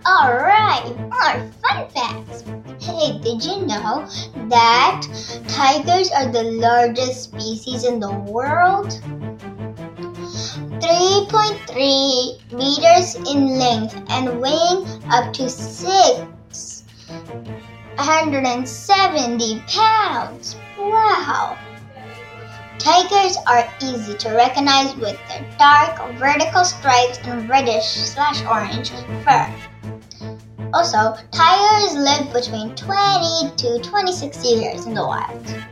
Alright, more fun facts. Hey, did you know that tigers are the largest species in the world? 3.3 meters in length and weighing up to 670 pounds. Wow! Tigers are easy to recognize with their dark vertical stripes and reddish/orange fur. Also, tigers live between 20 to 26 years in the wild.